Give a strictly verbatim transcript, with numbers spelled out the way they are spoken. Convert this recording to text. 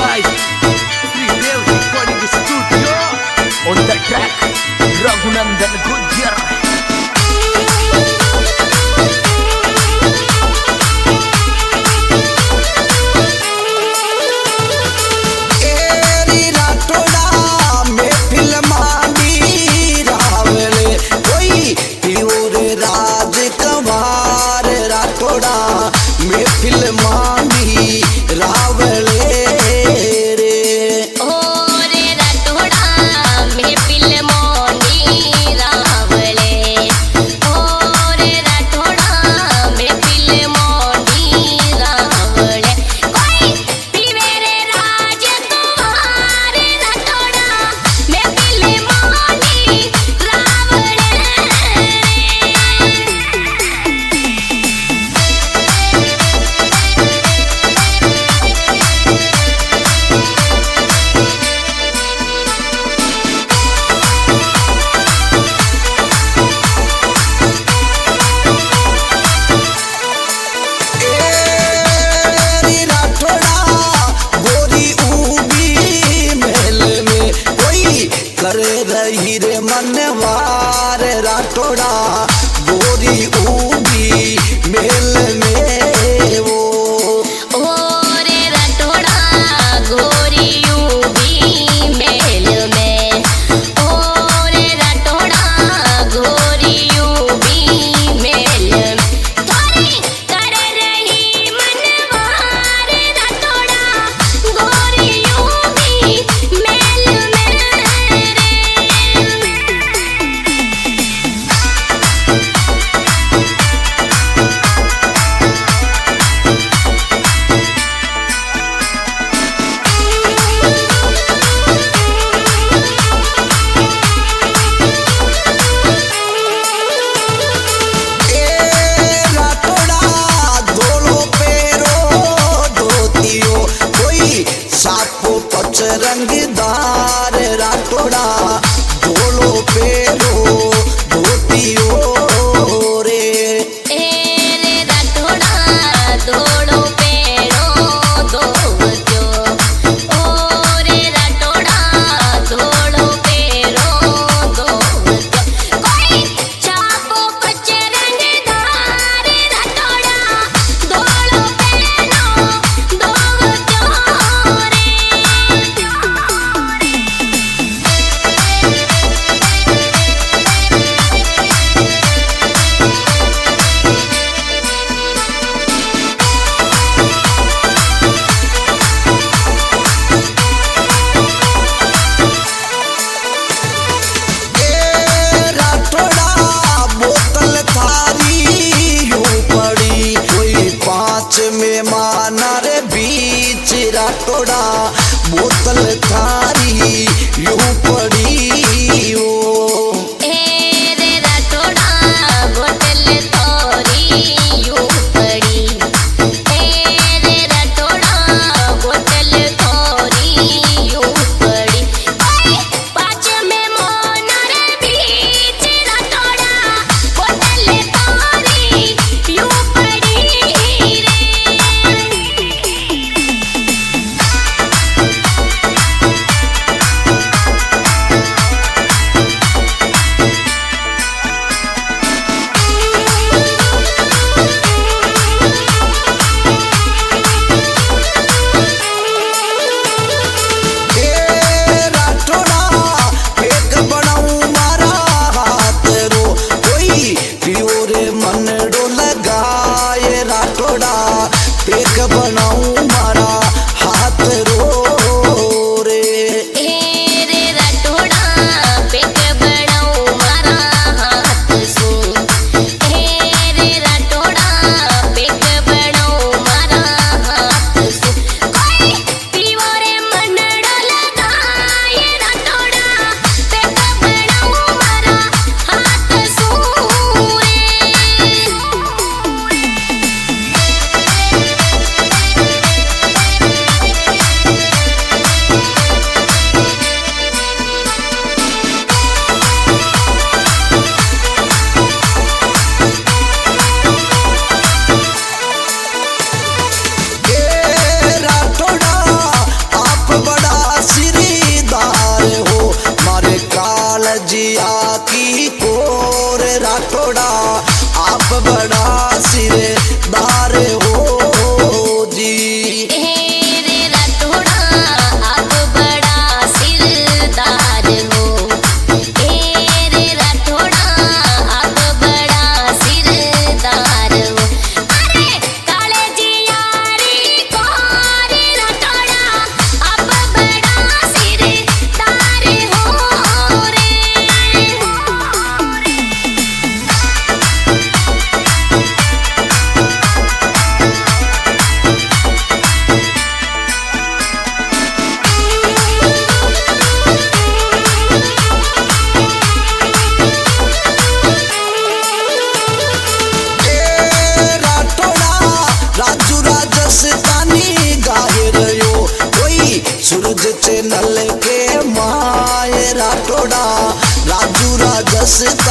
by Sridev Recording Studio. On the track, Raghunandan Gujjar. हीरे मनवार राठौड़ा गोरी उगी मेल में वो ओ रे राठौड़ा गोरी उगी मेल में ओ रे राठौड़ा गोरी उगी मेल में थोड़ी कर रही मनवार राठौड़ा गोरी उगी मेल में रंगदार राठौड़ा दोलो पेरो धोतियो रे ए रे राठौड़ा दोलो पेरो धोतियो ओ रे राठौड़ा दोलो पेरो धोतियो कोई चापो पच रंगदार राठौड़ा दोलो पेरो धोतियो रे राठौड़ा बोतल थारी यूं पड़ी ओ ए रे राठौड़ा बोतल थारी यूं पड़ी ए रे राठौड़ा बोतल थारी यूं पड़ी कोई पाँच में मोनर बीच राठौड़ा बोतल थारी यूं पड़ी रे पेक बनाऊं मारा हाथ रो रे ए रे राठौड़ा पेक बनाऊं मारा हाथ सू ए रे राठौड़ा पेक बनाऊं मारा हाथ सू कोई पीवो रे मनड़ो लगाए राठौड़ा पेक बनाऊं मारा हाथ सू रे रस